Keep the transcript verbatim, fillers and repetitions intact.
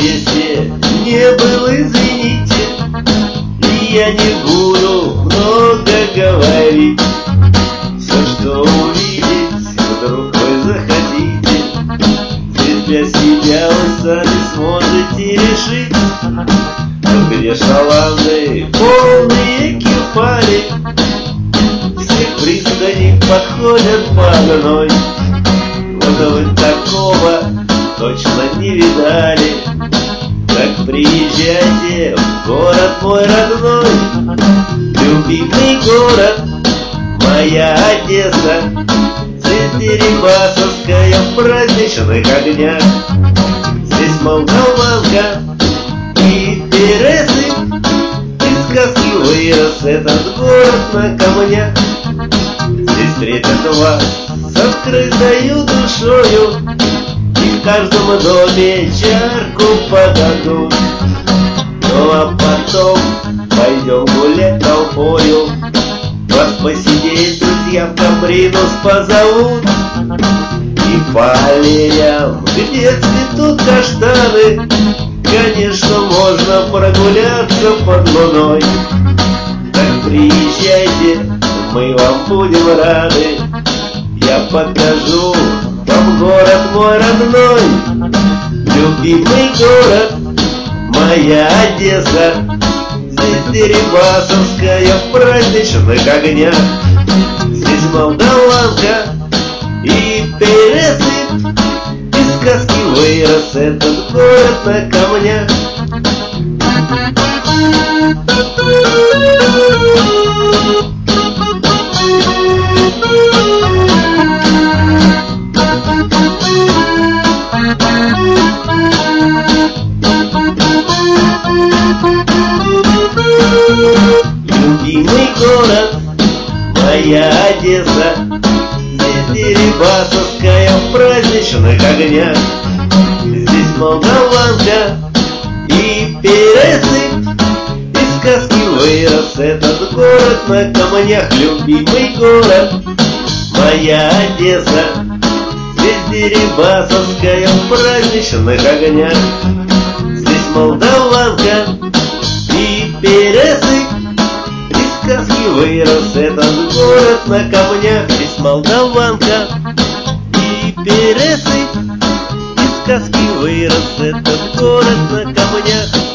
если не был, извините, и я не буду много говорить. Все, что увидеть, вдруг вы захотите, здесь для себя вы сами сможете решить. Где шаланды, полные кефали, всех пристаней подходят по одной. Вот вы такого точно не видали. Так приезжайте в город мой родной, любимый город, моя Одесса. Здесь Дерибасовская в праздничных огнях, здесь молдаванка и Тересы. Из сказки вырос этот город на камнях. Здесь встретят вас с открытою душою, и в каждом доме чарку подадут. Ну а потом пойдем гулять толпою, вас посидеть друзья в Капринус позовут. И по аллеям, где цветут каштаны, конечно, можно прогуляться под луной. Так приезжайте, мы вам будем рады. Я покажу вам город мой родной, любимый город, моя Одесса. Здесь Дерибасовская в праздничных огнях, здесь молдаванка и Тересы. Из сказки вырос этот город на камнях. Любимый город, моя Одесса. Здесь Дерибасовская в праздничных огнях, здесь молдаванка и Тересы. Из сказки вырос этот город на камнях. Любимый город, моя Одесса. Здесь Дерибасовская в праздничных огнях, здесь молдаванка и Тересы. Из сказки вырос этот город на камнях, здесь молдаванка и Тересы. Из сказки вырос этот город на камнях.